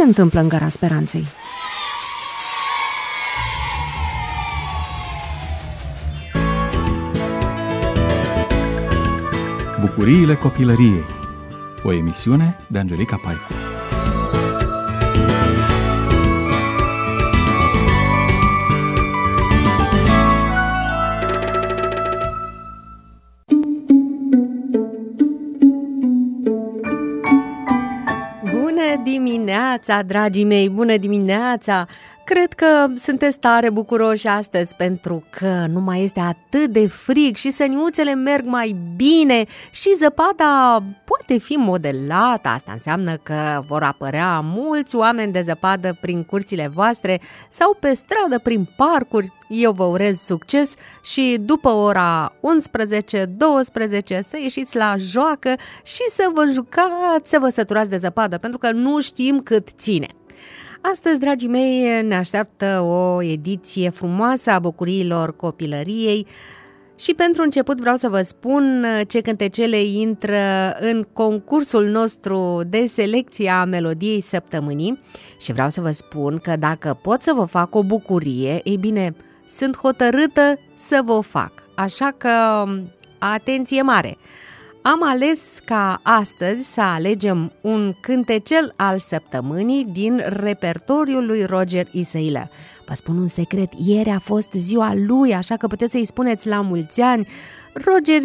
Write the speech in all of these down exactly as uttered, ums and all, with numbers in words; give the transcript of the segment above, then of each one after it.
se întâmplă în Gara Speranței? Bucuriile copilăriei. O emisiune de Angelica Paicu. Bună dimineața, dragii mei, bună dimineața! Cred că sunteți tare bucuroși astăzi pentru că nu mai este atât de frig și săniuțele merg mai bine și zăpada poate fi modelată. Asta înseamnă că vor apărea mulți oameni de zăpadă prin curțile voastre sau pe stradă, prin parcuri. Eu vă urez succes și după ora unsprezece douăsprezece să ieșiți la joacă și să vă jucați, să vă săturați de zăpadă, pentru că nu știm cât ține. Astăzi, dragii mei, ne așteaptă o ediție frumoasă a bucuriilor copilăriei și pentru început vreau să vă spun ce cântecele intră în concursul nostru de selecție a melodiei săptămânii și vreau să vă spun că dacă pot să vă fac o bucurie, ei bine, sunt hotărâtă să vă o fac, așa că atenție mare! Am ales ca astăzi să alegem un cântecel al săptămânii din repertoriul lui Roger Isăilă. Vă spun un secret, ieri a fost ziua lui, așa că puteți să-i spuneți la mulți ani. Roger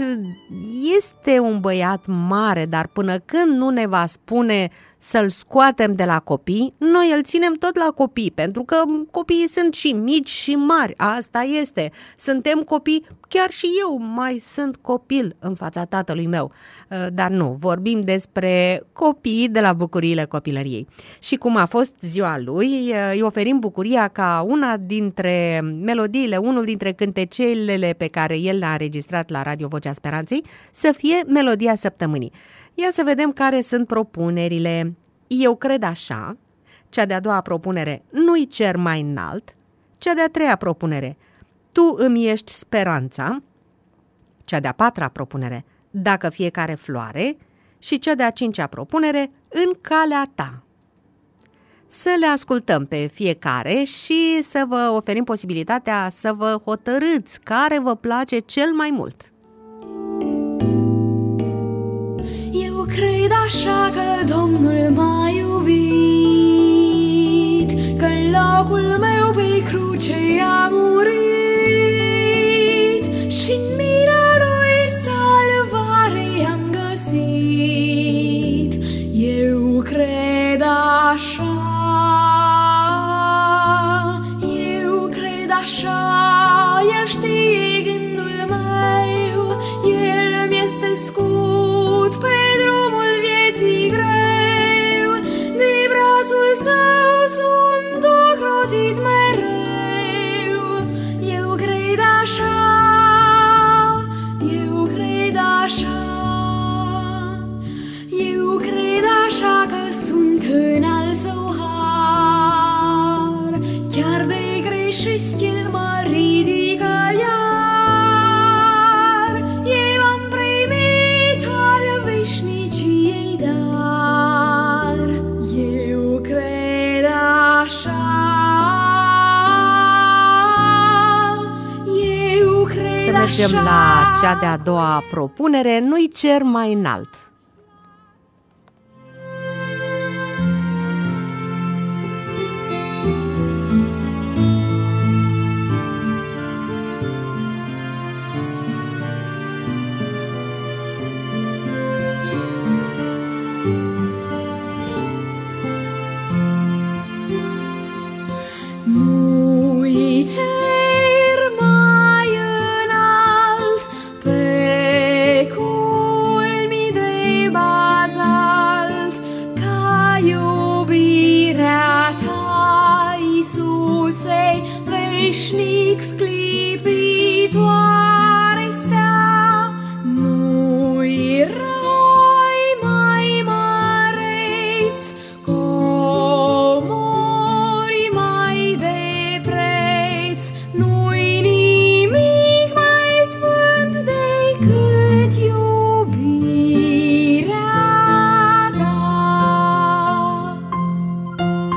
este un băiat mare, dar până când nu ne va spune să-l scoatem de la copii, noi îl ținem tot la copii, pentru că copiii sunt și mici și mari, asta este. Suntem copii, chiar și eu mai sunt copil în fața tatălui meu, dar nu, vorbim despre copii de la bucuriile copilăriei. Și cum a fost ziua lui, îi oferim bucuria ca una dintre melodiile, unul dintre cântecelele pe care el le-a înregistrat la Radio Vocea Speranței, să fie melodia săptămânii. Ia să vedem care sunt propunerile. Eu cred așa, cea de-a doua propunere, nu-i cer mai înalt, cea de-a treia propunere, tu îmi ești speranța, cea de-a patra propunere, dacă fiecare floare și cea de-a cincea propunere, în calea ta. Să le ascultăm pe fiecare și să vă oferim posibilitatea să vă hotărâți care vă place cel mai mult. Eu cred așa că Domnul m-a iubit, că în locul meu pe cruce a murit și în mila lui salvare am găsit. Eu cred așa, eu cred așa, El știe gândul meu, El mi-este scut pe drumul vieții greu, de brațul său sunt ocrotit mereu. Eu cred așa, eu cred așa, eu cred așa că sunt în al său har, chiar de greșesc El mă ridică iar. Eu am primit al veșniciei dar, eu cred așa, eu cred Să mergem așa. la cea de-a doua propunere, nu-i cer mai înalt. Nu-i cer mai înalt pe culmi de bazalt, ca iubirea ta, Iisuse, veșnic sclipitoare stea. Nu-i rai mai măreț, comori mai de preț, nu-i nimic mai sfânt decât iubirea ta.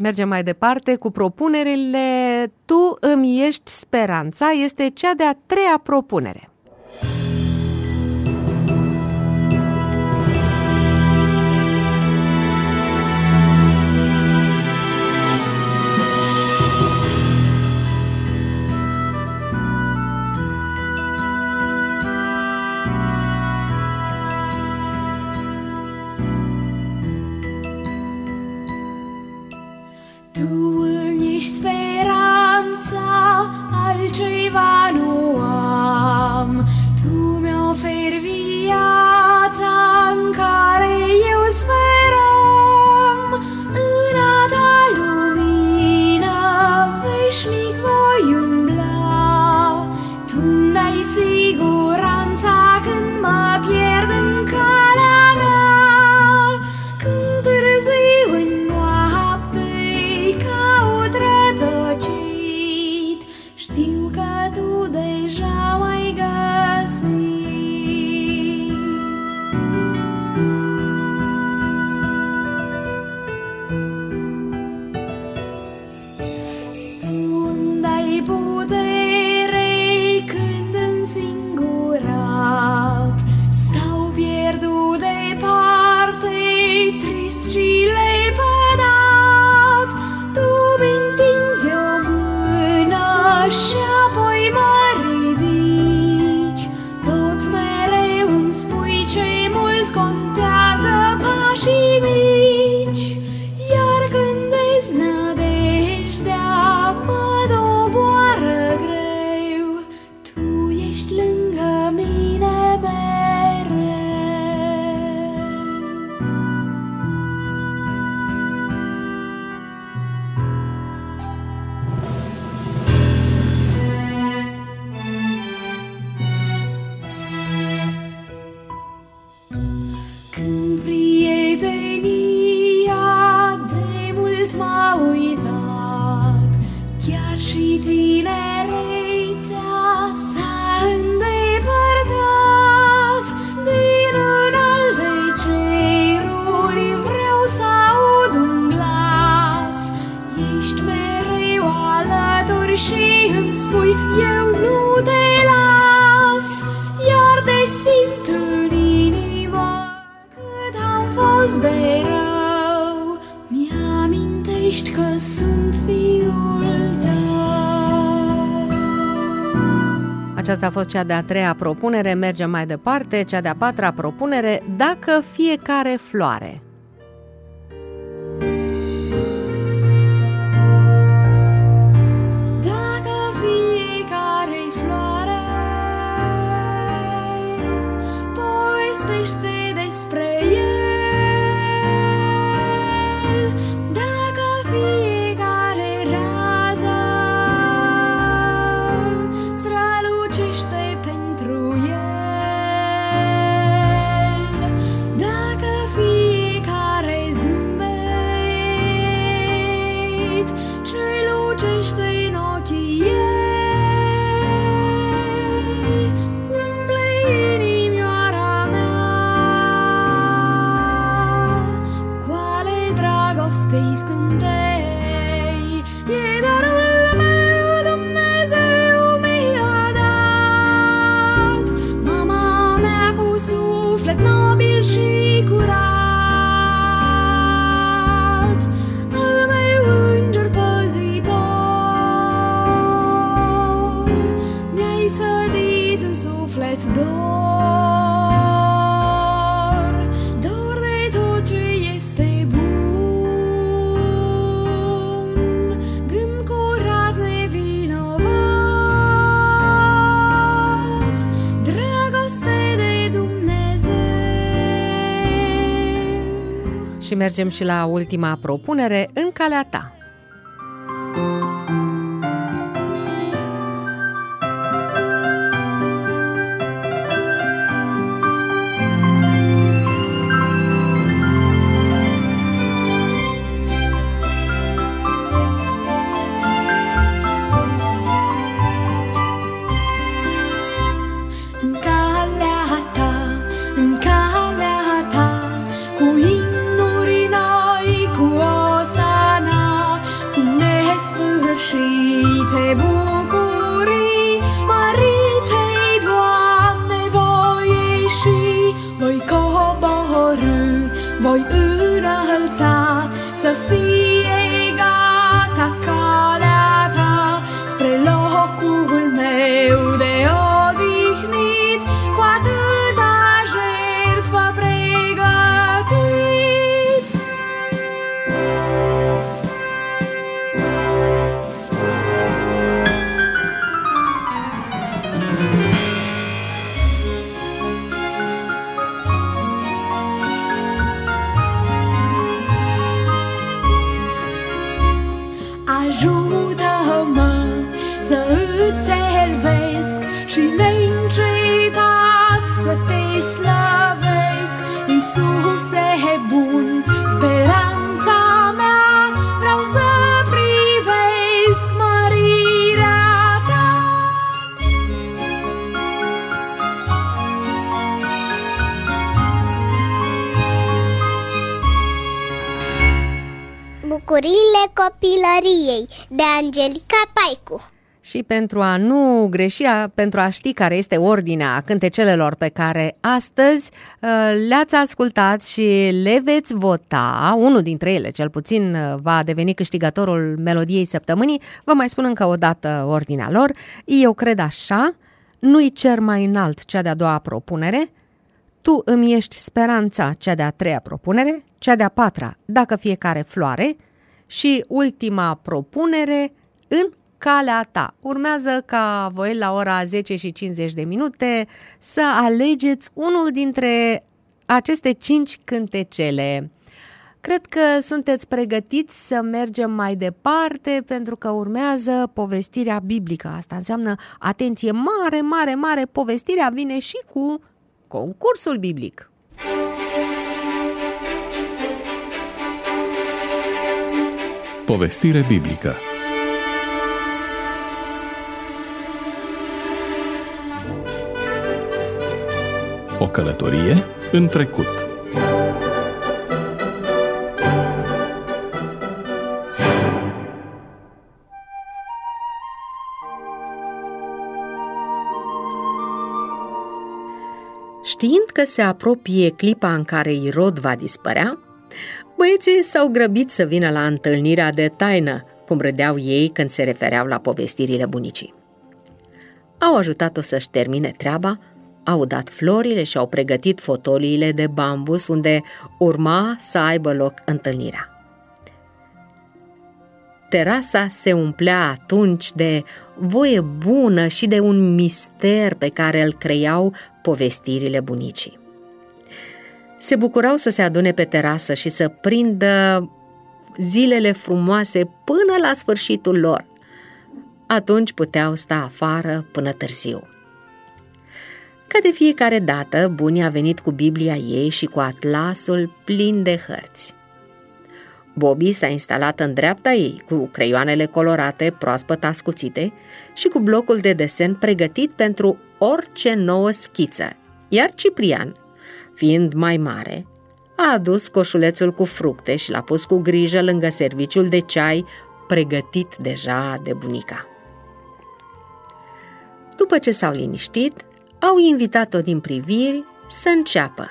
Mergem mai departe cu propunerile. Tu îmi ești speranța este cea de-a treia propunere. Tu îmi ești speranța, altceva nu am. Tu mi oferi viața în care eu speram. În a ta lumină veșnic voi umbla. Tu-mi dai siguranța când mă pierd în calea mea. Când târziu în știu că tu deja m-ai găsit. Tu îmi dai putere când însingurat stau pierdut departe, trist și lepădat. Tu mi-ntinzi o mână și apoi mă ridici. Tot mereu îmi spui ce mult contează pașii mici. Iar când deznădejdea mă doboară greu, tu ești lângă mine mereu. Când prietenia de mult m-a uitat, chiar și tinerețea s-a îndepărtat. Din înalte ceruri vreau să aud un glas. Ești mereu alături și îmi spui eu nu te las. Iar te simt în inimă cât am fost de rău. Mi-amintești că sunt fiul tău. Aceasta a fost cea de-a treia propunere. Mergem mai departe. Cea de-a patra propunere. Dacă fiecare floare. Dacă fiecare floare povestește despre el, dacă fiecare rază strălucește pentru el, dacă fiecare zâmbet strălucește în ochii ei, umple inimioara mea cu ale dragostei scântei. E darul meu, Dumnezeu mi-a dat, mama mea cu suflet nobil și curat, al meu înger păzitor, mi-ai sădit în suflet dor, dor de tot ce este bun, gând curat nevinovat, dragoste de Dumnezeu. Și mergem și la ultima propunere. În calea ta. În calea ta, în calea ta, cu imnuri noi, cu osana îți servesc și neîncetat să te slăvesc. Iisuse bun, speranța mea, vreau să privesc mărirea ta. Bucuriile copilăriei, de Angelica Paicu. Și pentru a nu greși, pentru a ști care este ordinea cântecelelor pe care astăzi le-ați ascultat și le veți vota, unul dintre ele cel puțin va deveni câștigătorul melodiei săptămânii, vă mai spun încă o dată ordinea lor. Eu cred așa, nu-i cer mai înalt, cea de-a doua propunere, tu îmi ești speranța, cea de-a treia propunere, cea de-a patra, dacă fiecare floare, și ultima propunere, în calea ta. Urmează ca voi la ora zece și cincizeci de minute să alegeți unul dintre aceste cinci cântecele. Cred că sunteți pregătiți să mergem mai departe pentru că urmează povestirea biblică. Asta înseamnă, atenție, mare, mare, mare, povestirea vine și cu concursul biblic. Povestire biblică. O călătorie în trecut. Știind că se apropie clipa în care Irod va dispărea, băieții s-au grăbit să vină la întâlnirea de taină, cum râdeau ei când se refereau la povestirile bunicii. Au ajutat-o să-și termine treaba, au dat florile și au pregătit fotoliile de bambus unde urma să aibă loc întâlnirea. Terasa se umplea atunci de voie bună și de un mister pe care îl creau povestirile bunicii. Se bucurau să se adune pe terasă și să prindă zilele frumoase până la sfârșitul lor. Atunci puteau sta afară până târziu. Ca de fiecare dată, bunii a venit cu Biblia ei și cu atlasul plin de hărți. Bobby s-a instalat în dreapta ei, cu creioanele colorate proaspăt ascuțite și cu blocul de desen pregătit pentru orice nouă schiță, iar Ciprian, fiind mai mare, a adus coșulețul cu fructe și l-a pus cu grijă lângă serviciul de ceai pregătit deja de bunica. După ce s-au liniștit, au invitat-o din priviri să înceapă.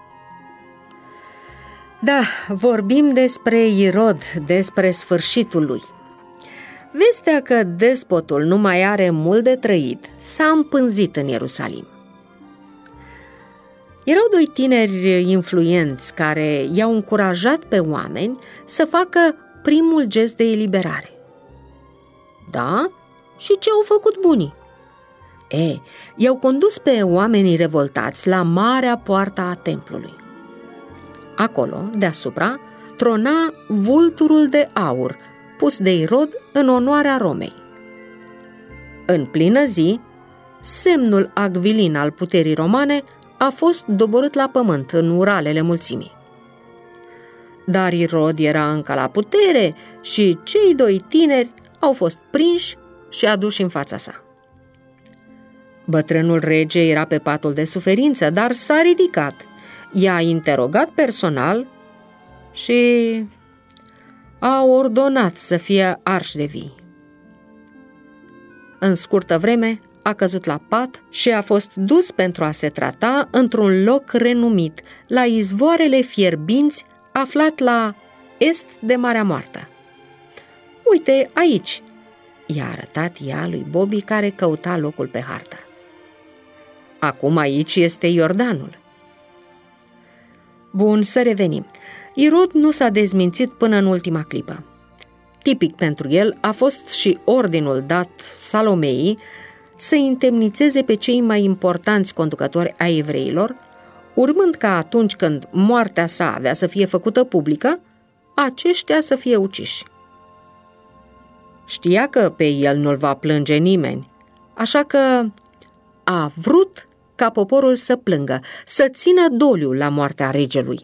Da, vorbim despre Irod, despre sfârșitul lui. Vestea că despotul nu mai are mult de trăit s-a împânzit în Ierusalim. Erau doi tineri influenți care i-au încurajat pe oameni să facă primul gest de eliberare. Da? Și ce au făcut bunii? E, i-au condus pe oamenii revoltați la marea poartă a templului. Acolo, deasupra, trona vulturul de aur, pus de Irod în onoarea Romei. În plină zi, semnul acvilin al puterii romane a fost doborât la pământ în uralele mulțimii. Dar Irod era încă la putere și cei doi tineri au fost prinși și aduși în fața sa. Bătrânul rege era pe patul de suferință, dar s-a ridicat, i-a interogat personal și a ordonat să fie arși de vii. În scurtă vreme a căzut la pat și a fost dus pentru a se trata într-un loc renumit, la izvoarele fierbinți, aflat la est de Marea Moartă. Uite, aici, i-a arătat ea lui Bobby, care căuta locul pe hartă. Acum aici este Iordanul. Bun, să revenim. Irod nu s-a dezmințit până în ultima clipă. Tipic pentru el a fost și ordinul dat Salomeii să indemnițeze pe cei mai importanți conducători ai evreilor, urmând ca atunci când moartea sa avea să fie făcută publică, aceștia să fie uciși. Știa că pe el nu-l va plânge nimeni, așa că a vrut ca poporul să plângă, să țină doliu la moartea regelui.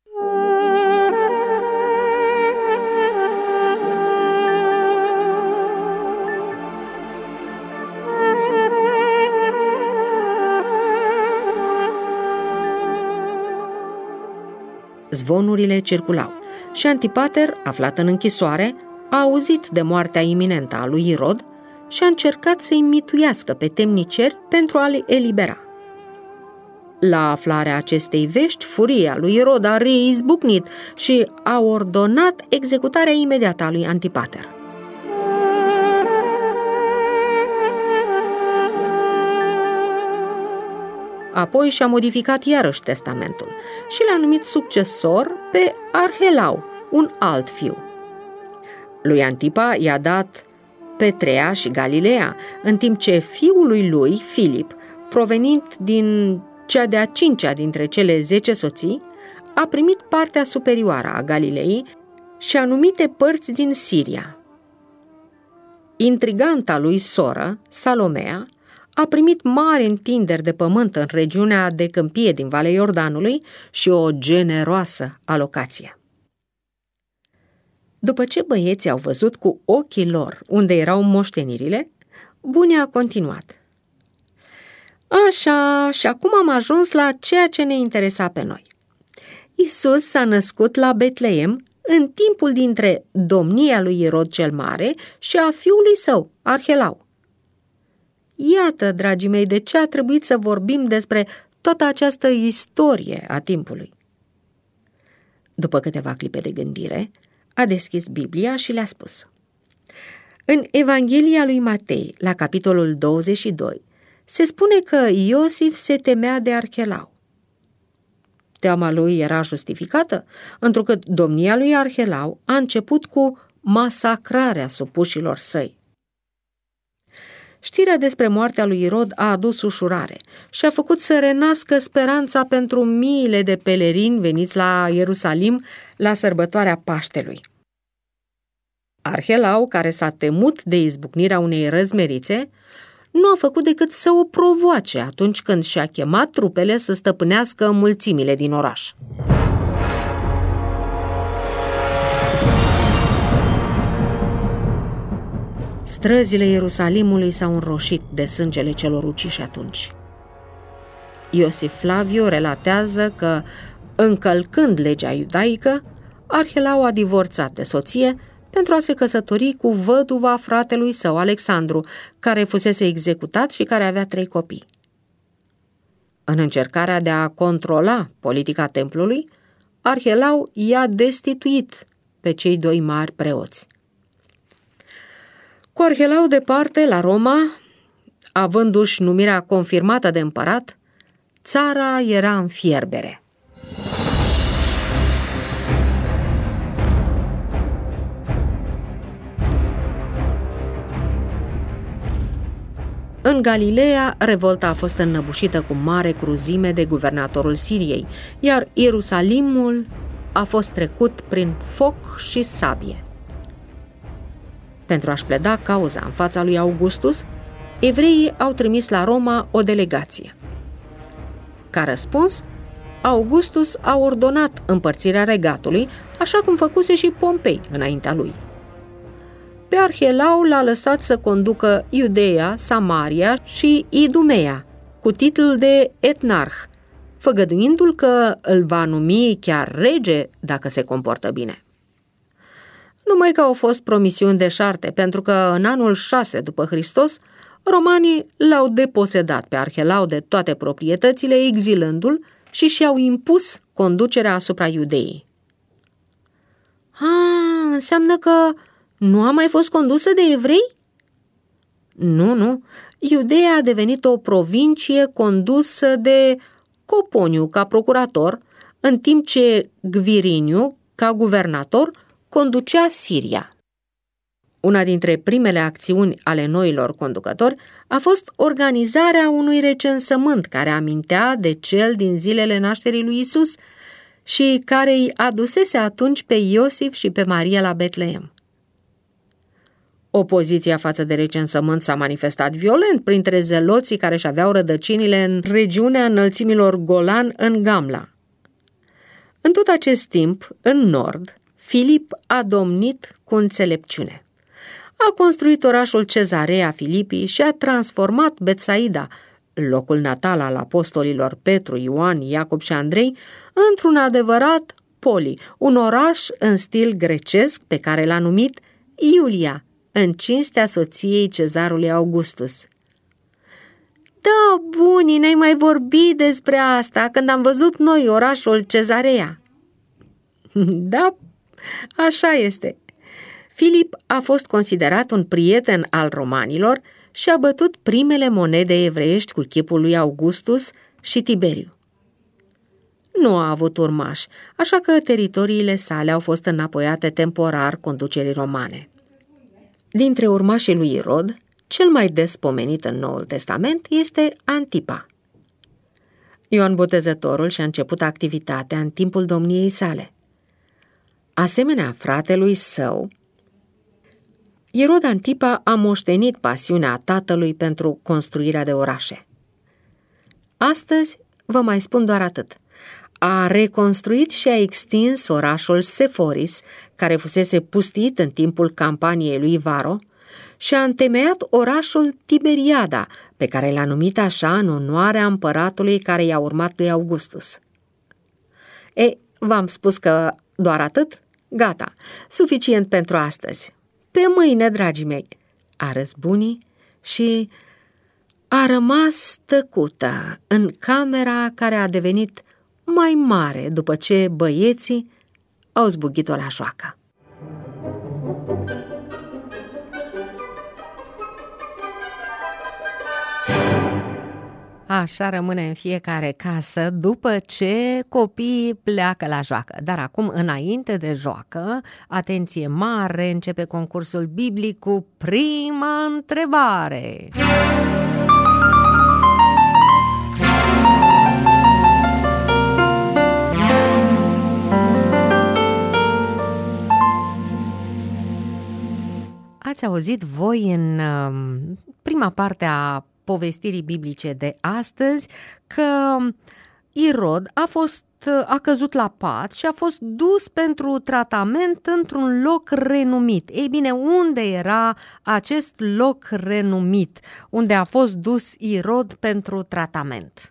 Zvonurile circulau și Antipater, aflat în închisoare, a auzit de moartea iminentă a lui Irod și a încercat să-i mituiască pe temniceri pentru a-l elibera. La aflarea acestei vești, furia lui Irod a reizbucnit și a ordonat executarea imediată a lui Antipater. Apoi și-a modificat iarăși testamentul și l-a numit succesor pe Arhelau, un alt fiu. Lui Antipa i-a dat Petrea și Galileea, în timp ce fiului lui, Filip, provenind din cea de-a cincea dintre cele zece soții, a primit partea superioară a Galilei și anumite părți din Siria. Intriganta lui soră, Salomea, a primit mari întinderi de pământ în regiunea de câmpie din Valea Iordanului și o generoasă alocație. După ce băieții au văzut cu ochii lor unde erau moștenirile, bunii a continuat. Așa, și acum am ajuns la ceea ce ne interesa pe noi. Iisus s-a născut la Betleem în timpul dintre domnia lui Irod cel Mare și a fiului său, Arhelau. Iată, dragii mei, de ce a trebuit să vorbim despre toată această istorie a timpului. După câteva clipe de gândire, a deschis Biblia și le-a spus. În Evanghelia lui Matei, la capitolul douăzeci și doi, se spune că Iosif se temea de Arhelau. Teama lui era justificată, întrucât domnia lui Arhelau a început cu masacrarea supușilor săi. Știrea despre moartea lui Irod a adus ușurare și a făcut să renască speranța pentru miile de pelerini veniți la Ierusalim la sărbătoarea Paștelui. Arhelau, care s-a temut de izbucnirea unei răzmerițe, nu a făcut decât să o provoace atunci când și-a chemat trupele să stăpânească mulțimile din oraș. Străzile Ierusalimului s-au înroșit de sângele celor uciși atunci. Iosif Flaviu relatează că, încălcând legea iudaică, Arhelau a divorțat de soție pentru a se căsători cu văduva fratelui său, Alexandru, care fusese executat și care avea trei copii. În încercarea de a controla politica templului, Arhelau i-a destituit pe cei doi mari preoți. Cu Arhelau departe, la Roma, avându-și numirea confirmată de împărat, țara era în fierbere. În Galileea, revolta a fost înnăbușită cu mare cruzime de guvernatorul Siriei, iar Ierusalimul a fost trecut prin foc și sabie. Pentru a-și pleda cauza în fața lui Augustus, evreii au trimis la Roma o delegație. Ca răspuns, Augustus a ordonat împărțirea regatului, așa cum făcuse și Pompei înaintea lui. Pe Arhelau l-a lăsat să conducă Iudeea, Samaria și Idumea, cu titlul de etnarh, făgăduindu-l că îl va numi chiar rege dacă se comportă bine. Numai că au fost promisiuni deșarte, pentru că în anul șase după Hristos, romanii l-au deposedat pe Arhelau de toate proprietățile, exilându-l și și-au impus conducerea asupra Iudeii. Ah, înseamnă că nu a mai fost condusă de evrei? Nu, nu. Iudeea a devenit o provincie condusă de Coponiu ca procurator, în timp ce Gviriniu, ca guvernator, conducea Siria. Una dintre primele acțiuni ale noilor conducători a fost organizarea unui recensământ care amintea de cel din zilele nașterii lui Isus și care îi adusese atunci pe Iosif și pe Maria la Betleem. Opoziția față de recensământ s-a manifestat violent printre zeloții care își aveau rădăcinile în regiunea înălțimilor Golan în Gamla. În tot acest timp, în nord, Filip a domnit cu înțelepciune. A construit orașul Cezarea Filipii și a transformat Betsaida, locul natal al apostolilor Petru, Ioan, Iacob și Andrei, într-un adevărat poli, un oraș în stil grecesc pe care l-a numit Iulia, în cinstea soției cezarului Augustus. Da, bunii, ne-ai mai vorbit despre asta când am văzut noi orașul Cezarea. Da, așa este. Filip a fost considerat un prieten al romanilor și a bătut primele monede evreiești cu chipul lui Augustus și Tiberiu. Nu a avut urmași, așa că teritoriile sale au fost înapoiate temporar conducerii romane. Dintre urmașii lui Irod, cel mai des pomenit în Noul Testament este Antipa. Ioan Botezătorul și-a început activitatea în timpul domniei sale. Asemenea fratelui său, Irod Antipa a moștenit pasiunea tatălui pentru construirea de orașe. Astăzi vă mai spun doar atât. A reconstruit și a extins orașul Seforis, care fusese pustit în timpul campaniei lui Varo, și a întemeiat orașul Tiberiada, pe care l-a numit așa în onoarea împăratului care i-a urmat lui Augustus. E, v-am spus că doar atât? Gata, suficient pentru astăzi. Pe mâine, dragii mei, a râs bunii și a rămas tăcută în camera care a devenit mai mare după ce băieții au zbugit-o la joacă. Așa rămâne în fiecare casă după ce copiii pleacă la joacă. Dar acum, înainte de joacă, atenție mare, începe concursul biblic cu prima întrebare. Ați auzit voi în prima parte a povestirii biblice de astăzi că Irod a fost a căzut la pat și a fost dus pentru tratament într-un loc renumit. Ei bine, unde era acest loc renumit, unde a fost dus Irod pentru tratament?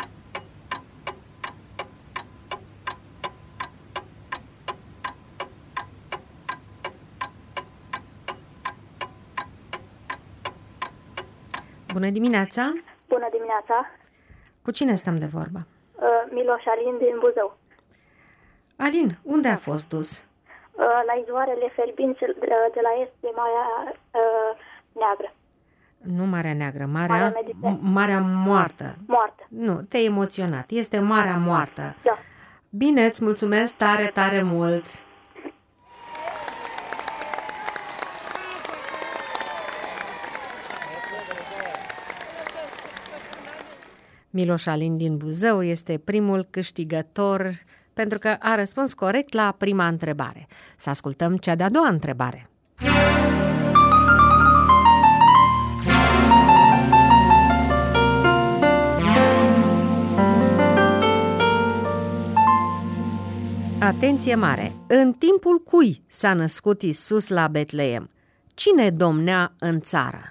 Bună dimineața! Bună dimineața! Cu cine stăm de vorbă? Uh, Miloș Alin din Buzău. Alin, unde a fost dus? Uh, la izvoarele Ferbinți de la est de Marea uh, Neagră. Nu Marea Neagră, Marea, Marea Mediterană. Marea Moartă. Moartă. Nu, te-ai emoționat. Este Marea Moartă. Da. Bine, îți mulțumesc tare, tare mult! Miloș Alin din Buzău este primul câștigător pentru că a răspuns corect la prima întrebare. Să ascultăm cea de-a doua întrebare. Atenție mare! În timpul cui s-a născut Iisus la Betleem? Cine domnea în țară?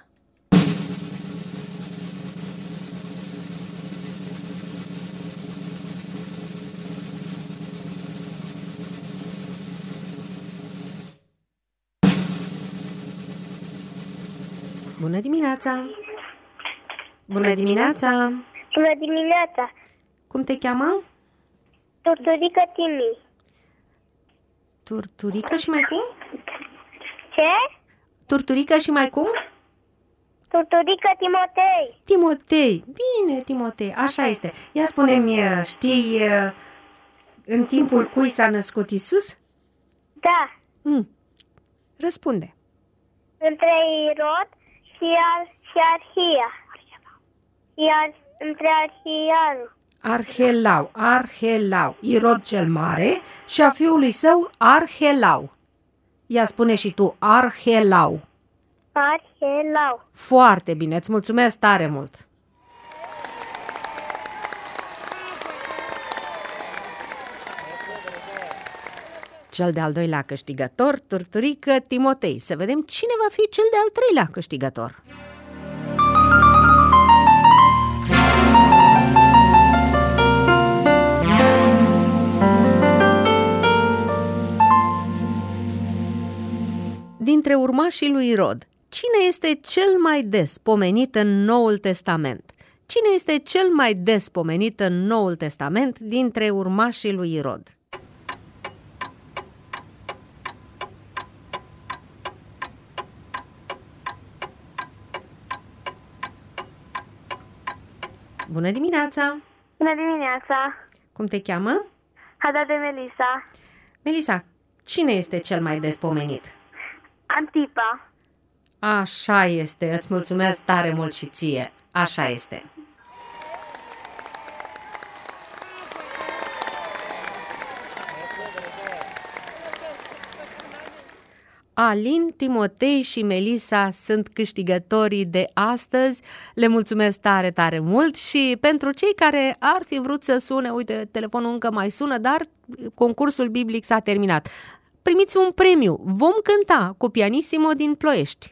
Bună dimineața! Bună dimineața! Bună dimineața! Cum te cheamă? Turturică Timi. Turturică și mai cum? Ce? Turturică și mai cum? Turturică Timotei. Timotei. Bine, Timotei, așa este. Ia spune-mi, știi în timpul cui s-a născut Iisus? Da. Mm. Răspunde. Între Irod și, Ar- și Arhia. Iar între Arhianu. Arhelau, Arhelau, Irod cel mare și a fiului său Arhelau. Ia spune și tu, Arhelau. Arhelau. Foarte bine, îți mulțumesc tare mult! Cel de-al doilea câștigător, Turturică Timotei. Să vedem cine va fi cel de-al treilea câștigător. Dintre urmașii lui Irod, cine este cel mai des pomenit în Noul Testament? Cine este cel mai des pomenit în Noul Testament dintre urmașii lui Irod? Bună dimineața! Bună dimineața! Cum te cheamă? Hada de Melisa. Melisa, cine este cel mai des pomenit? Antipa. Așa este, îți mulțumesc tare mult și ție. Așa este. Alin, Timotei și Melisa sunt câștigătorii de astăzi. Le mulțumesc tare, tare mult și pentru cei care ar fi vrut să sune, uite, telefonul încă mai sună, dar concursul biblic s-a terminat. Primiți un premiu. Vom cânta cu Pianissimo din Ploiești.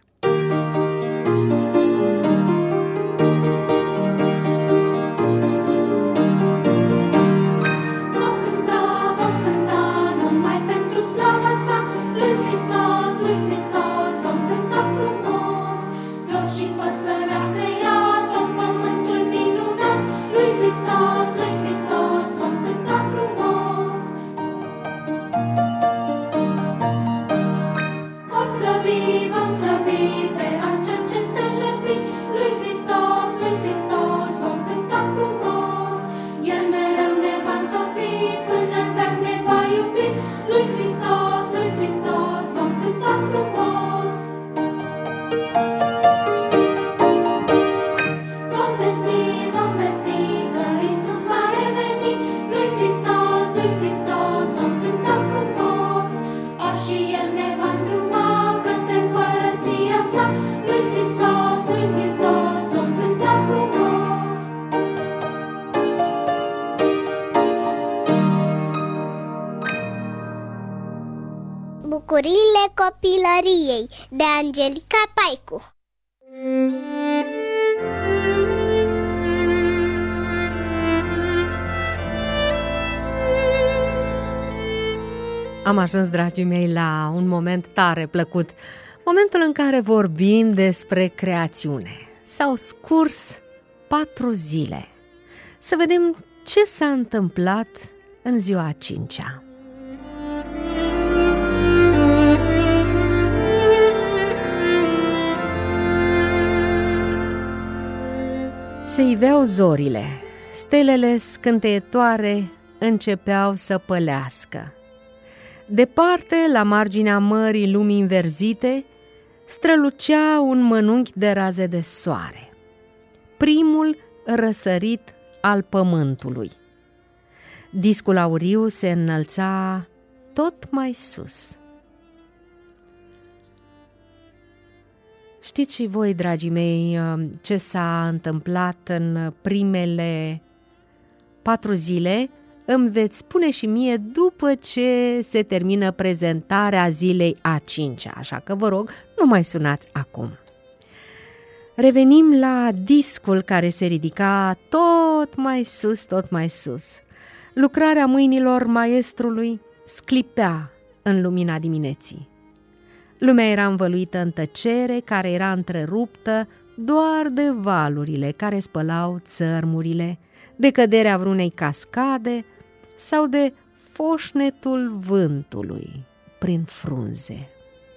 Bucuriile copilăriei de Angelica Paicu. Am ajuns, dragii mei, la un moment tare plăcut, momentul în care vorbim despre creațiune. S-au scurs patru zile. Să vedem ce s-a întâmplat în ziua a cincea. Se iveau zorile, stelele scânteietoare începeau să pălească. Departe, la marginea mării lumii înverzite, strălucea un mănunchi de raze de soare, primul răsărit al pământului. Discul auriu se înălța tot mai sus. Știți și voi, dragii mei, ce s-a întâmplat în primele patru zile? Îmi veți spune și mie după ce se termină prezentarea zilei a cincea, așa că vă rog, nu mai sunați acum. Revenim la discul care se ridica tot mai sus, tot mai sus. Lucrarea mâinilor maestrului sclipea în lumina dimineții. Lumea era învăluită în tăcere, care era întreruptă doar de valurile care spălau țărmurile, de căderea vreunei cascade sau de foșnetul vântului prin frunze.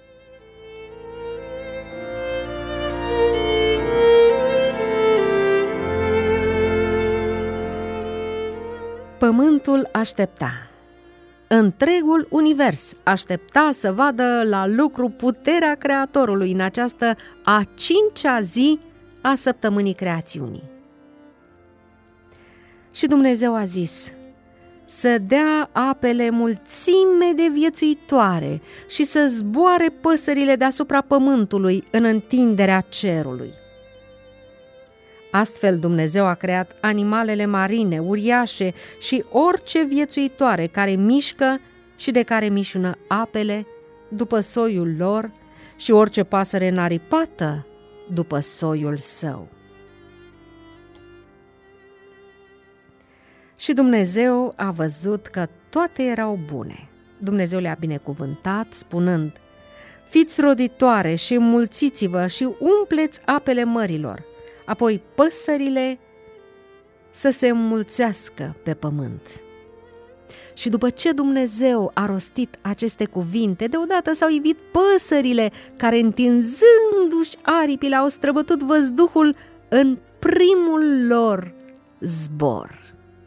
Pământul aștepta. Întregul univers aștepta să vadă la lucru puterea Creatorului în această a cincea zi a săptămânii creațiunii. Și Dumnezeu a zis: să dea apele mulțime de viețuitoare și să zboare păsările deasupra pământului în întinderea cerului. Astfel Dumnezeu a creat animalele marine, uriașe și orice viețuitoare care mișcă și de care mișună apele după soiul lor și orice pasăre înaripată după soiul său. Și Dumnezeu a văzut că toate erau bune. Dumnezeu le-a binecuvântat, spunând: fiți roditoare și înmulțiți-vă și umpleți apele mărilor, apoi păsările să se înmulțească pe pământ. Și după ce Dumnezeu a rostit aceste cuvinte, deodată s-au ivit păsările care, întinzându-și aripile, au străbătut văzduhul în primul lor zbor.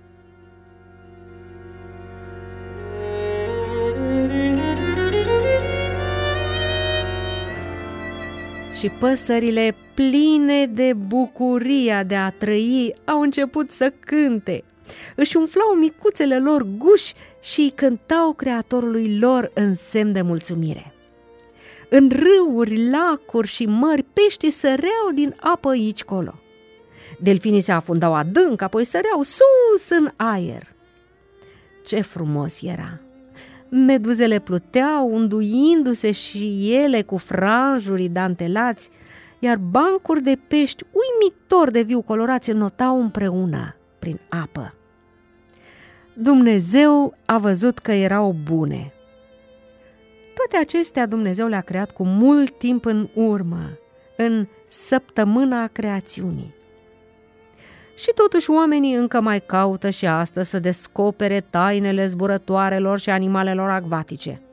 Și păsările, pline de bucuria de a trăi, au început să cânte. Își umflau micuțele lor guși și îi cântau Creatorului lor în semn de mulțumire. În râuri, lacuri și mări, peștii săreau din apă aici-colo. Delfinii se afundau adânc, apoi săreau sus în aer. Ce frumos era! Meduzele pluteau, unduindu-se și ele cu franjuri dantelați, iar bancuri de pești uimitor de viu colorați înnotau împreună prin apă. Dumnezeu a văzut că erau bune. Toate acestea Dumnezeu le-a creat cu mult timp în urmă, în săptămâna creațiunii. Și totuși oamenii încă mai caută și astăzi să descopere tainele zburătoarelor și animalelor acvatice.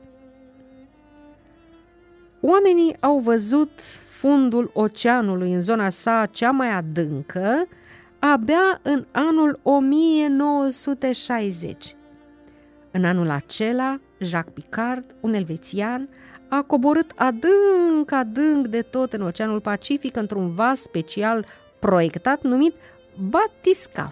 Oamenii au văzut fundul oceanului în zona sa cea mai adâncă abia în anul o mie nouă sute șaizeci. În anul acela, Jacques Piccard, un elvețian, a coborât adânc, adânc de tot în Oceanul Pacific într-un vas special proiectat numit batiscaf.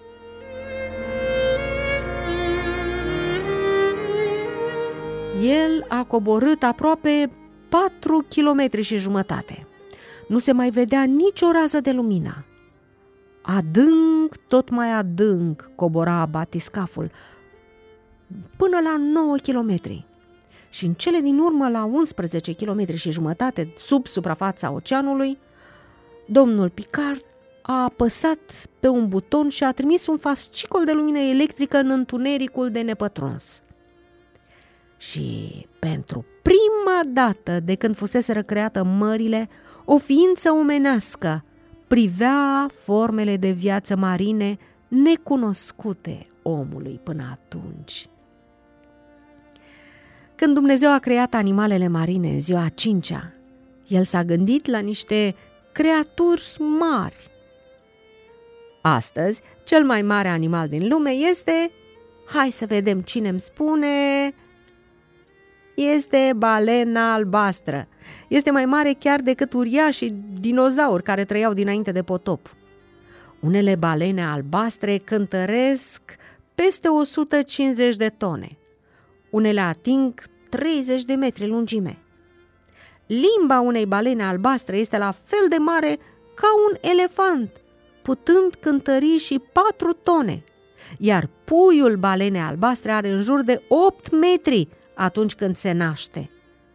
El a coborât aproape patru kilometri și jumătate. Nu se mai vedea nicio rază de lumină. Adânc, tot mai adânc cobora batiscaful, până la nouă kilometri. Și în cele din urmă, la unsprezece kilometri și jumătate sub suprafața oceanului, domnul Piccard a apăsat pe un buton și a trimis un fascicol de lumină electrică în întunericul de nepătruns. Și pentru prima dată de când fuseseră creată mările, o ființă omenească privea formele de viață marine necunoscute omului până atunci. Când Dumnezeu a creat animalele marine în ziua a cincea, El s-a gândit la niște creaturi mari. Astăzi, cel mai mare animal din lume este, hai să vedem cine îmi spune, este balena albastră. Este mai mare chiar decât uriașii dinozauri care trăiau dinainte de potop. Unele balene albastre cântăresc peste o sută cincizeci de tone. Unele ating treizeci de metri lungime. Limba unei balene albastre este la fel de mare ca un elefant, putând cântări și patru tone, iar puiul balenei albastre are în jur de opt metri atunci când se naște.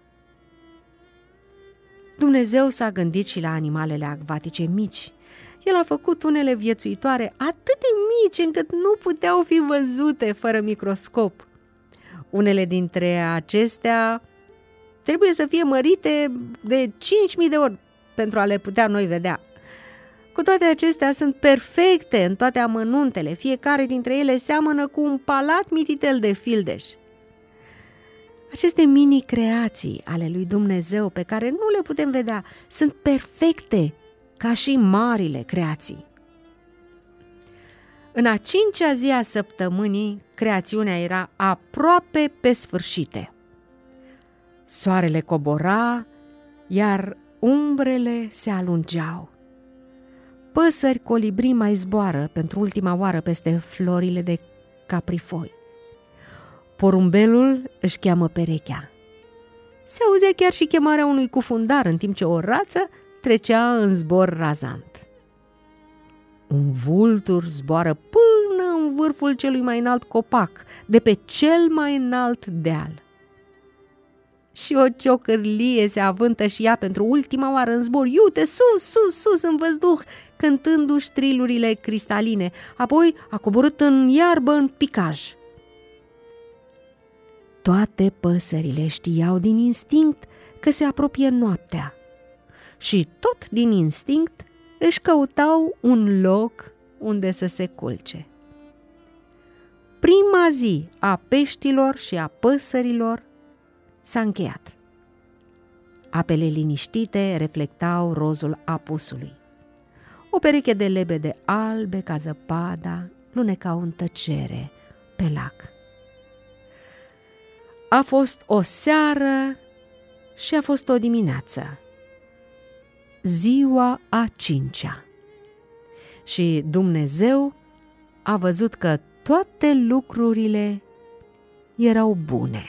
Dumnezeu s-a gândit și la animalele acvatice mici. El a făcut unele viețuitoare atât de mici încât nu puteau fi văzute fără microscop. Unele dintre acestea trebuie să fie mărite de cinci mii de ori pentru a le putea noi vedea. Cu toate acestea sunt perfecte în toate amănuntele, fiecare dintre ele seamănă cu un palat mititel de fildeș. Aceste mini-creații ale lui Dumnezeu pe care nu le putem vedea sunt perfecte ca și marile creații. În a cincea zi a săptămânii, creațiunea era aproape pe sfârșite. Soarele cobora, iar umbrele se alungeau. Păsări colibri mai zboară pentru ultima oară peste florile de caprifoi. Porumbelul își cheamă perechea. Se auzea chiar și chemarea unui cufundar, în timp ce o rață trecea în zbor razant. Un vultur zboară până în vârful celui mai înalt copac, de pe cel mai înalt deal. Și o ciocârlie se avântă și ea pentru ultima oară în zbor, iute, sus, sus, sus, în văzduh, cântându-și trilurile cristaline, apoi a coborât în iarbă în picaj. Toate păsările știau din instinct că se apropie noaptea și tot din instinct își căutau un loc unde să se culce. Prima zi a peștilor și a păsărilor s-a încheiat. Apele liniștite reflectau rozul apusului. O pereche de lebede albe ca zăpada lunecau în tăcere pe lac. A fost o seară și a fost o dimineață. Ziua a cincea. Și Dumnezeu a văzut că toate lucrurile erau bune.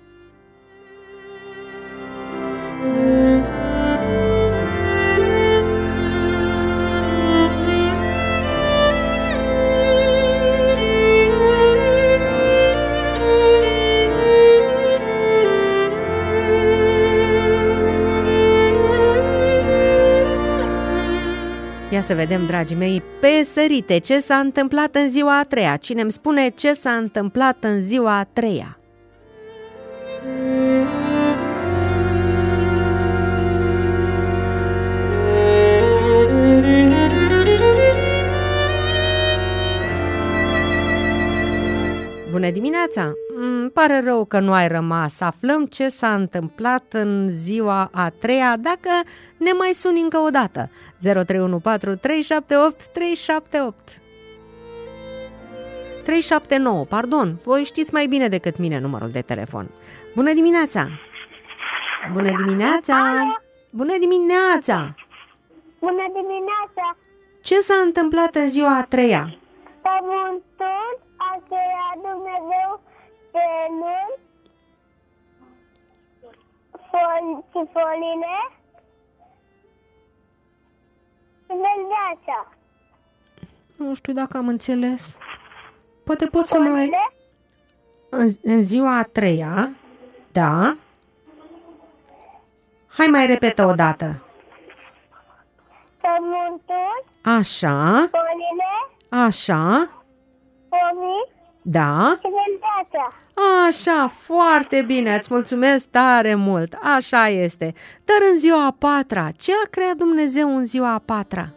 Ia să vedem, dragii mei, pe sărite, ce s-a întâmplat în ziua a treia. Cine îmi spune ce s-a întâmplat în ziua a treia? Bună dimineața! Îmi pare rău că nu ai rămas să aflăm ce s-a întâmplat în ziua a treia, dacă ne mai suni încă o dată. zero trei unu patru trei șapte opt trei șapte opt trei șapte nouă, pardon, voi știți mai bine decât mine numărul de telefon. Bună dimineața! Bună dimineața! Bună dimineața! Bună dimineața! Ce s-a întâmplat în ziua a treia? Pământul a creat Dumnezeu cenul și folile și verdeața. Nu știu dacă am înțeles. Poate pot să mai... În, în ziua a treia, da? Hai mai repetă o dată. Pământul, Așa, folile, așa, pomii da? și verdeața. Așa, foarte bine, îți mulțumesc tare mult, așa este. Dar în ziua a patra, ce a creat Dumnezeu în ziua a patra?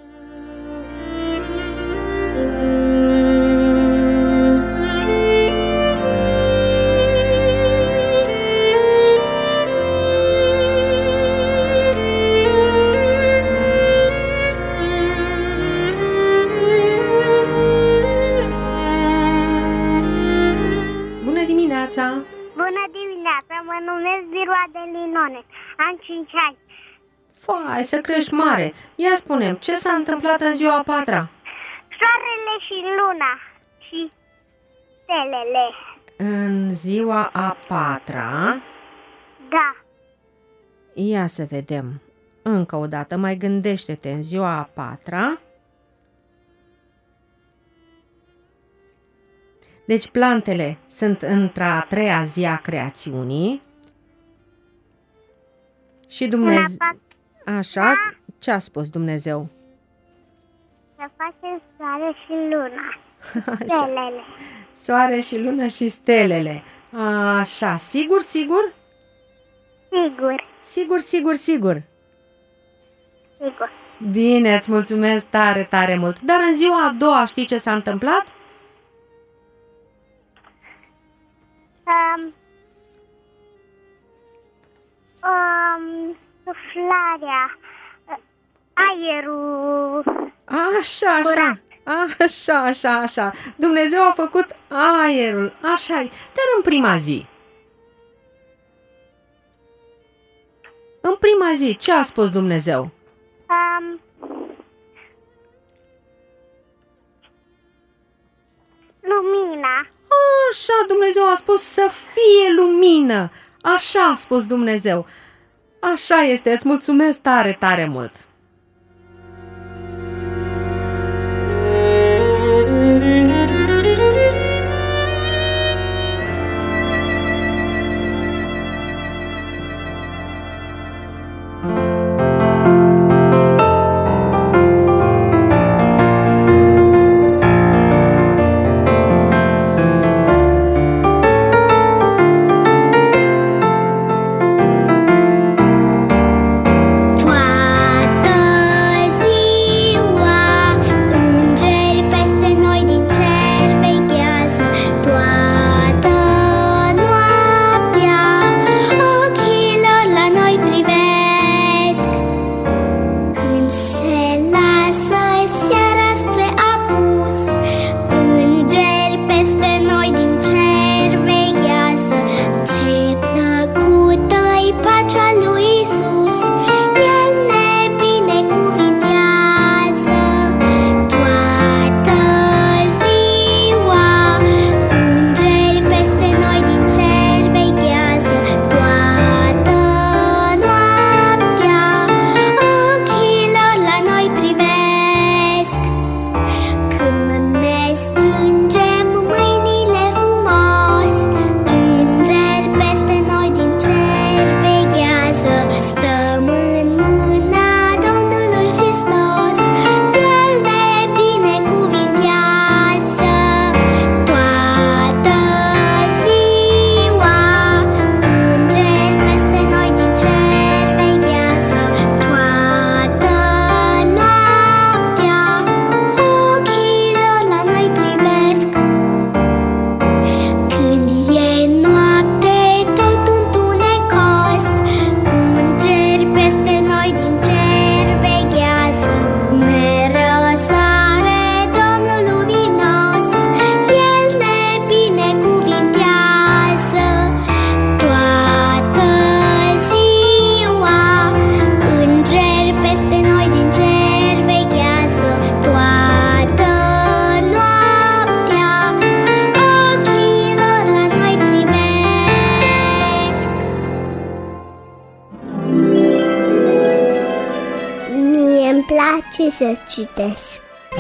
Bună dimineața, mă numesc Virua de Linone, am cinci ani. Fai, să crești mare! Ia spune-mi, ce s-a întâmplat în ziua a patra? Soarele și luna și stelele. În ziua a patra? Da. Ia să vedem. Încă o dată, mai gândește-te, în ziua a patra. Deci plantele sunt într-a treia zi a creațiunii. Și Dumnezeu... Așa, ce a spus Dumnezeu? Să facem soare și luna. Stelele. Soare și lună și stelele. Așa, sigur, sigur? Sigur. Sigur, sigur, sigur. Sigur. Bine, îți mulțumesc tare, tare mult. Dar în ziua a doua știi ce s-a întâmplat? Um, um, suflarea, aerul. Așa, așa, așa, așa, așa. Dumnezeu a făcut aerul, așa. Dar în prima zi? În prima zi, ce a spus Dumnezeu? Um, lumina. Așa, Dumnezeu a spus să fie lumină. Așa a spus Dumnezeu. Așa este, îți mulțumesc tare, tare mult. place să citesc.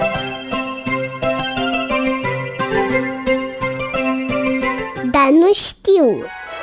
Dar nu știu.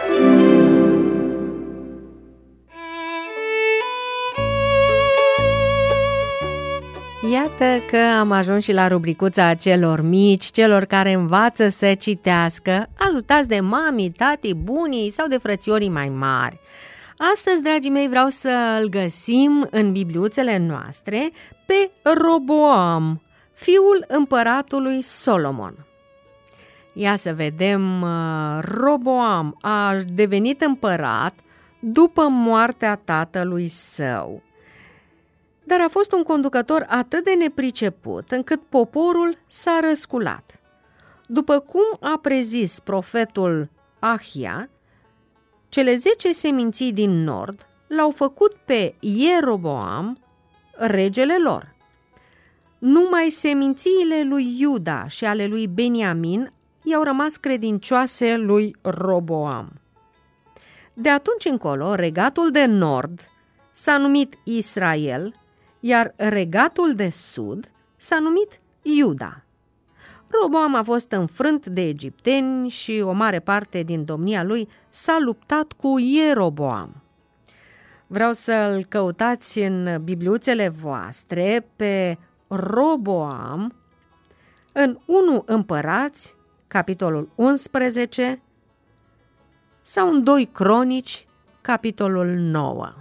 Iată că am ajuns și la rubricuța celor mici, celor care învață să citească, ajutați de mami, tati, bunii sau de frățiorii mai mari. Astăzi, dragii mei, vreau să-l găsim în bibliuțele noastre pe Roboam, fiul împăratului Solomon. Ia să vedem, Roboam a devenit împărat după moartea tatălui său. Dar a fost un conducător atât de nepriceput încât poporul s-a răsculat. După cum a prezis profetul Ahia, cele zece seminții din nord l-au făcut pe Ieroboam regele lor. Numai semințiile lui Iuda și ale lui Beniamin i-au rămas credincioase lui Roboam. De atunci încolo, regatul de nord s-a numit Israel, iar regatul de sud s-a numit Iuda. Roboam a fost înfrânt de egipteni și o mare parte din domnia lui s-a luptat cu Ieroboam. Vreau să-l căutați în bibliuțele voastre pe Roboam în unu Împărați, capitolul unsprezece, sau în doi Cronici, capitolul nouă.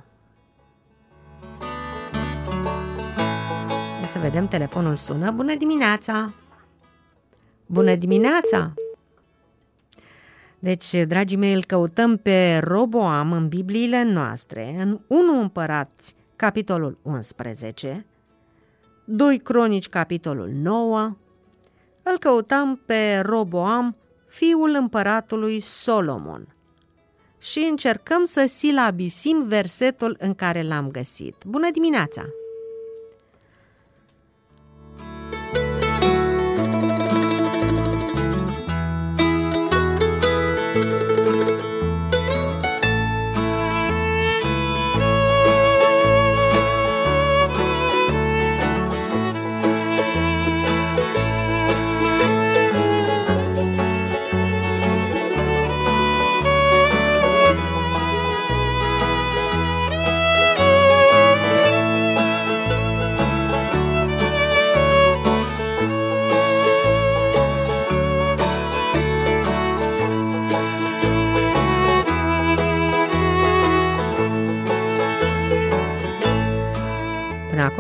Să vedem, telefonul sună. Bună dimineața! Bună dimineața! Deci, dragii mei, îl căutăm pe Roboam în Bibliile noastre, în unu Împărați, capitolul unsprezece, doi Cronici, capitolul nouă, îl căutăm pe Roboam, fiul împăratului Solomon, și încercăm să silabisim versetul în care l-am găsit. Bună dimineața!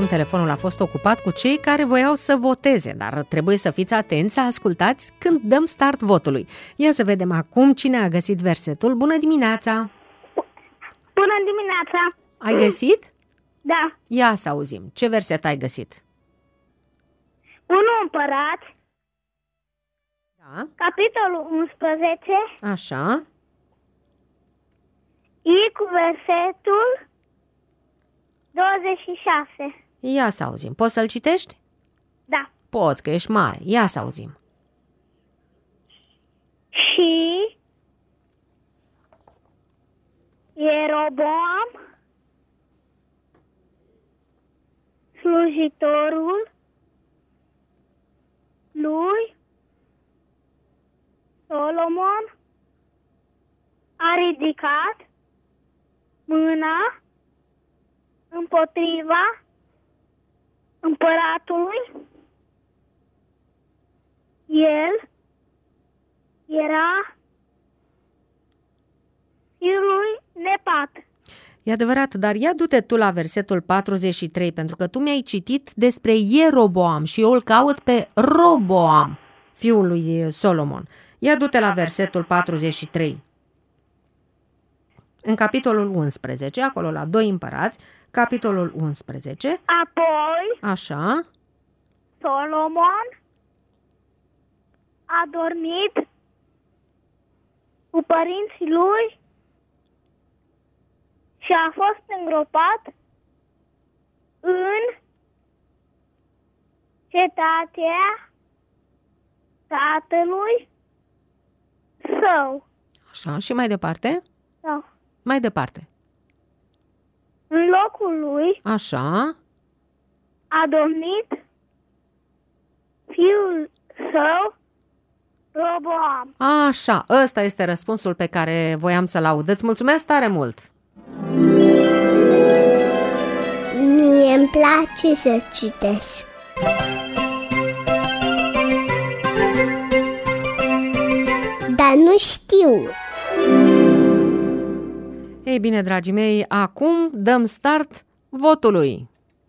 acum telefonul a fost ocupat cu cei care voiau să voteze, dar trebuie să fiți atenți să ascultați când dăm start votului. Ia să vedem acum cine a găsit versetul. Bună dimineața! Bună dimineața! Ai găsit? Da. Ia să auzim. Ce verset ai găsit? unu Împărați, Da, capitolul unsprezece, așa. I cu versetul douăzeci și șase. Ia să auzim. Poți să-l citești? Da. Poți, că ești mare. Ia să auzim. Și Ieroboam, slujitorul lui Solomon, a ridicat mâna împotriva împăratului. El era fiul Nepat. E adevărat, dar ia du-te tu la versetul patruzeci și trei, pentru că tu mi-ai citit despre Ieroboam și eu îl caut pe Roboam, fiul lui Solomon. Ia du-te la versetul patruzeci și trei. În capitolul unsprezece, acolo la doi împărați, capitolul unsprezece, Apoi așa, Solomon a dormit cu părinții lui și a fost îngropat în cetatea tatălui său. așa, și mai departe, Sau, mai departe, în locul lui așa, a domnit fiul său Roboam. așa, ăsta este răspunsul pe care voiam să-l aud. Îți mulțumesc tare mult! Mie îmi place să citesc. Dar nu știu. Ei bine, dragii mei, acum dăm start votului.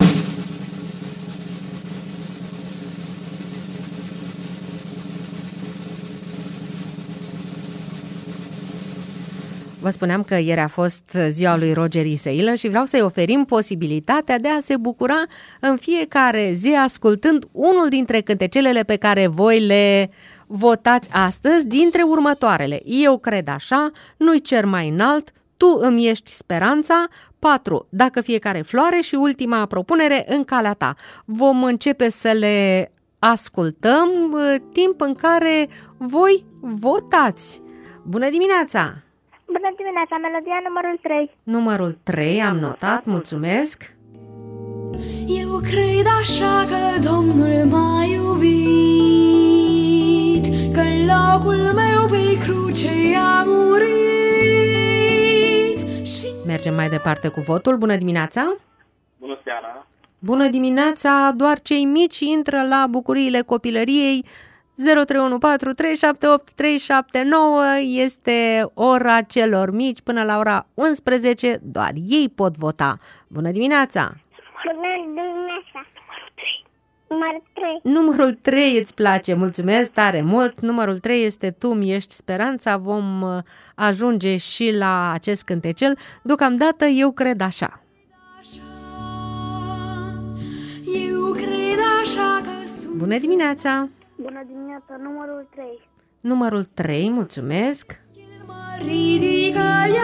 Vă spuneam că ieri a fost ziua lui Roger Iseilă și vreau să-i oferim posibilitatea de a se bucura în fiecare zi ascultând unul dintre cântecelele pe care voi le votați astăzi dintre următoarele. Eu cred așa, nu-i cer mai înalt, tu îmi ești speranța, patru, dacă fiecare floare și ultima propunere în calea ta. Vom începe să le ascultăm timp în care voi votați. Bună dimineața! Bună dimineața, melodia numărul trei. Numărul trei, am notat, mulțumesc. Eu cred așa că Domnul m-a iubit, că în locul meu pe cruce a murit. Și... Mergem mai departe cu votul. Bună dimineața! Bună seara! Bună dimineața! Doar cei mici intră la bucuriile copilăriei. zero trei unu patru trei șapte opt trei șapte nouă este ora celor mici până la ora unsprezece. Doar ei pot vota. Bună dimineața! Bună dimineața. Numărul trei. Numărul trei îți place, mulțumesc tare mult. Numărul trei este Tu mi ești speranța. Vom uh, ajunge și la acest cântecel. Deocamdată eu cred așa. Eu cred așa că sunt... Bună dimineața! Bună dimineața, numărul trei. Numărul trei, mulțumesc. El mă ridică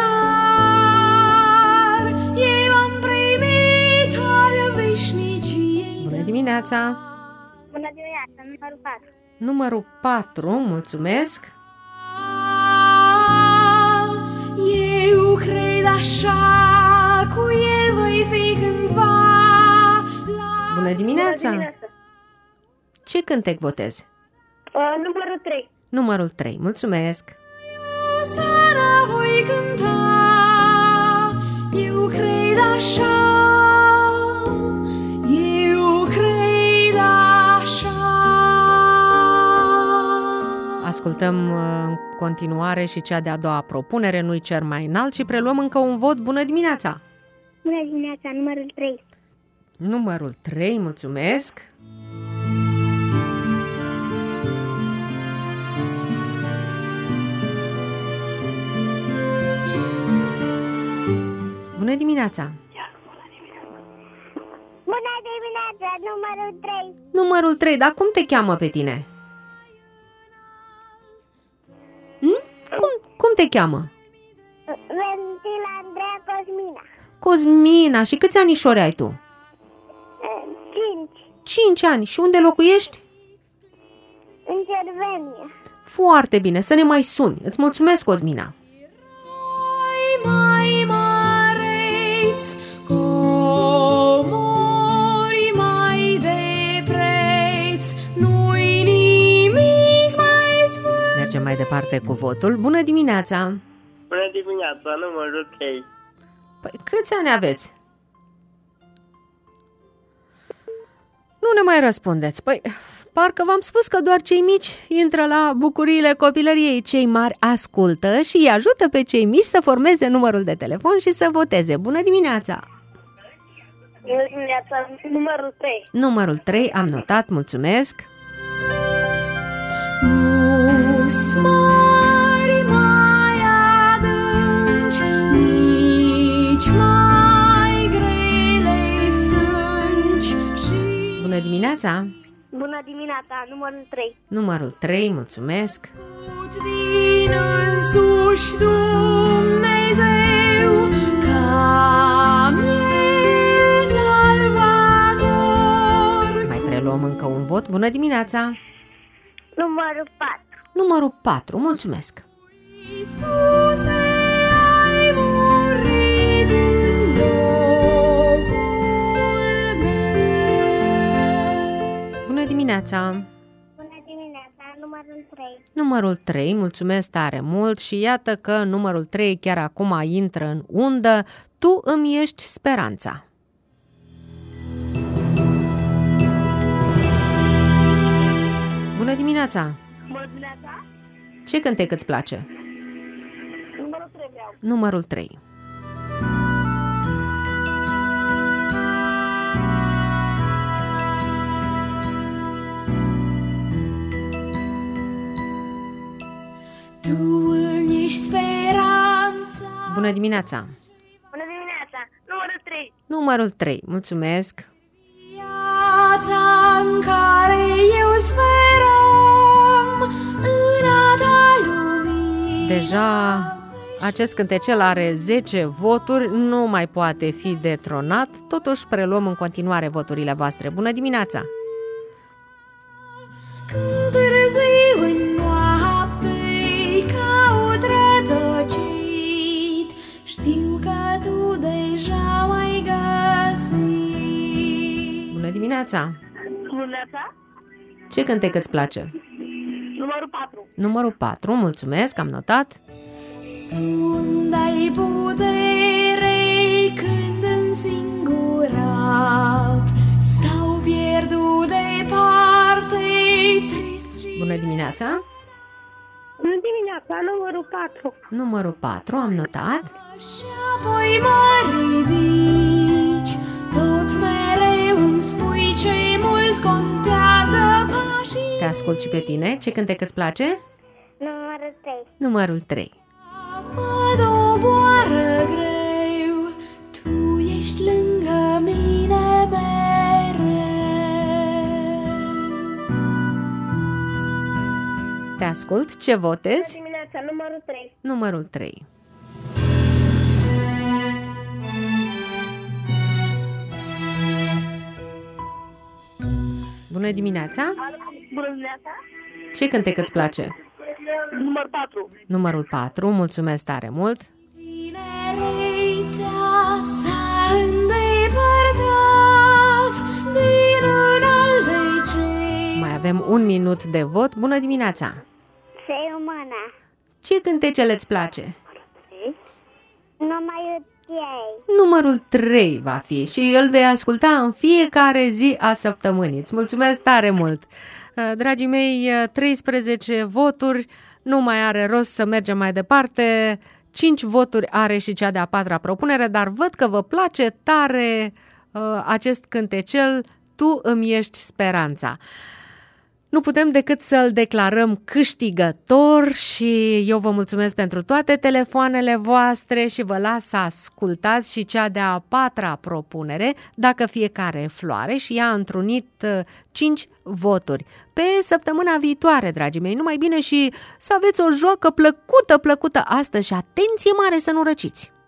iar, eu am primit al veșniciei. Bună dimineața! Bună dimineața, numărul patru. Numărul patru, mulțumesc. Eu cred așa, cu el voi fi cândva. La... Bună dimineața! Bună dimineața. Ce cântec votezi? Uh, numărul trei. Numărul trei, mulțumesc. Seara voi cânta, eu cred așa, eu cred așa. Ascultăm în continuare și cea de-a doua propunere, Nu-i cer mai înalt, și preluăm încă un vot. Bună dimineața! Bună dimineața, numărul trei. Numărul trei, mulțumesc. Bună dimineața! Bună dimineața, numărul trei. Numărul trei, dar cum te cheamă pe tine? Hm? Cum, cum te cheamă? Valentina Andreea Cosmina. Cosmina. Și câți anișori ai tu? Cinci. Cinci ani. Și unde locuiești? În Cervenia. Foarte bine, să ne mai suni. Îți mulțumesc, Cosmina. Mai măreți, comori mai de preț, nu-i nimic mai sfânt. Mergem mai departe cu votul. Bună dimineața! Bună dimineața, numărul trei. Păi, câți ani aveți? Nu ne mai răspundeți. Păi, parcă v-am spus că doar cei mici intră la bucuriile copilăriei. Cei mari ascultă și îi ajută pe cei mici să formeze numărul de telefon și să voteze. Bună dimineața! Bună dimineața, numărul trei. Numărul trei, am notat, mulțumesc. Nu-s mari mai adânci, nici mai grele stânci și... Bună dimineața! Bună dimineața, numărul trei. Numărul trei, mulțumesc. din însuși Dumnezeu, ca miel salvator. Mai preluăm încă un vot. Bună dimineața! Numărul patru. Numărul patru, mulțumesc. Iisuse, ai murit în locul meu. Bună dimineața! Bună dimineața, numărul trei. Numărul trei, mulțumesc tare mult și iată că numărul trei chiar acum intră în undă. Tu îmi ești speranța. Bună dimineața! Bună dimineața, Ce cântec îți place? numărul trei vreau. Numărul trei. Tu îmi ești speranța. Bună dimineața! Bună dimineața, numărul trei. Numărul trei, mulțumesc. Viața în care eu speram în a ta lumii. Deja acest cântecel are zece voturi, nu mai poate fi detronat, totuși preluăm în continuare voturile voastre. Bună dimineața! Când târziu în noapte caut rătăcit, știu că tu deja m-ai găsit. Bună dimineața! Bună dimineața, Ce cântec îți place? numărul patru. Numărul patru, mulțumesc, am notat. Unde ai putere când însingurat stau pierdut departe, trist și... Bună dimineața! Bună dimineața, numărul patru. Numărul patru, am notat. Și apoi mă ridici, tot mereu îmi spui ce mult contează pașii. Te ascult și pe tine. Ce cântec îți place? Numărul trei. Numărul trei. Mă doboară greu, tu ești lângă mine mereu. Te ascult. Ce votezi? Dimineața, numărul trei. Numărul trei. Bună dimineața! Bună dimineața, Ce cântec îți place? numărul patru. Numărul patru, mulțumesc tare mult! Tinerețea s-a îndepărtat din înalte cei. Mai avem un minut de vot. Bună dimineața! Se umana. Ce cântecele îți place? Numărul trei. Numărul trei va fi și îl vei asculta în fiecare zi a săptămânii. Îți mulțumesc tare mult! Dragii mei, treisprezece voturi, nu mai are rost să mergem mai departe. cinci voturi are și cea de-a patra propunere, dar văd că vă place tare uh, acest cântecel Tu îmi ești speranța. Nu putem decât să-l declarăm câștigător și eu vă mulțumesc pentru toate telefoanele voastre și vă las să ascultați și cea de-a patra propunere, Dacă fiecare floare, și ea a întrunit cinci voturi. Pe săptămâna viitoare, dragii mei, numai bine și să aveți o joacă plăcută, plăcută astăzi și atenție mare să nu răciți!